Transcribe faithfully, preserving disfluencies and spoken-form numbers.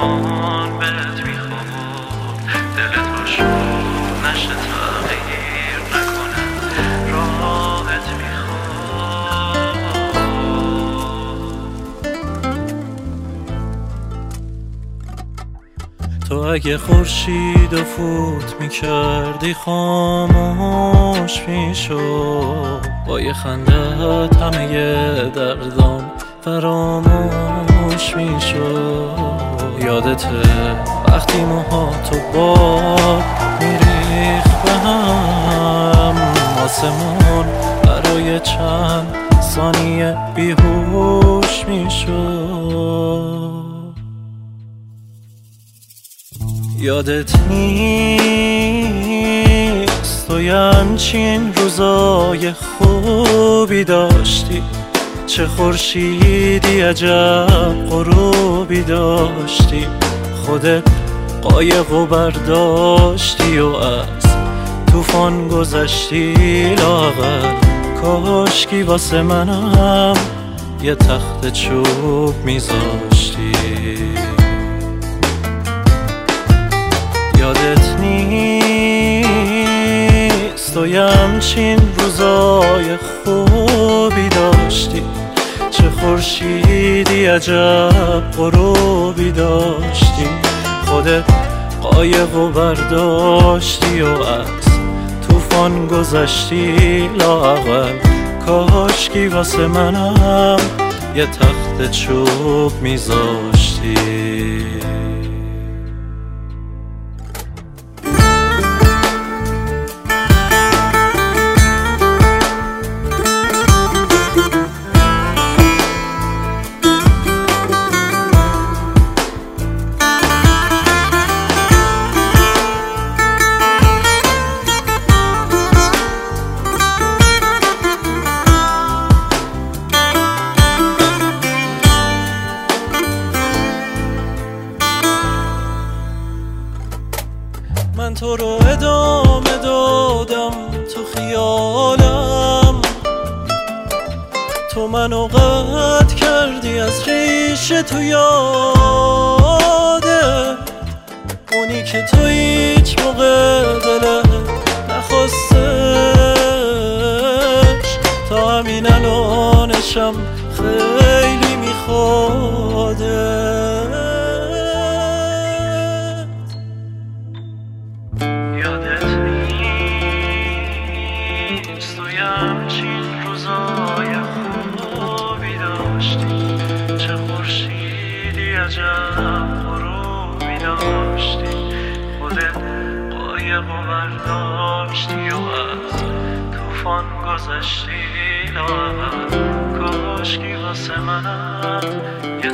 زمان بهت میخوام، دل تو شو نشه تغییر نکنه راحت میخوام. تو اگه خورشید و فوت میکردی خاموش میشد، با یه خندت همه دردام فراموش میشد. یادته وقتی موهاتو باد میریخ به هم، آسمون برای چند ثانیه بیهوش میشد. یادت نیست تو یه همچین روزای خوبی داشتی، چه خورشیدی عجب غروبی داشتی. خودت قایق و برداشتی و از طوفان گذشتی، لاغر کاشکی واسه منم یه تخت چوب میذاشتی. یادت نیست تو یه همچین روزای خوبی داشتی، چه خورشیدی عجب غروبی داشتی. خودت قایق و برداشتی و از طوفان گذشتی، لااقل کاشکی واسه منم یه تخت چوب میذاشتی. من تو رو ادامه دادم تو خیالم، تو منو قطع کردی از ریشه تو یادت. اونی که تو هیچ موقع دلت نخواستش، تا همین الانشم خیلی میخوادت. همچین روزای خوبی داشتی، چه خورشیدی عجب غروبی داشتی. خودت قایق و برداشتی و از طوفان گذشتی، لااقل کاشکی واسه منم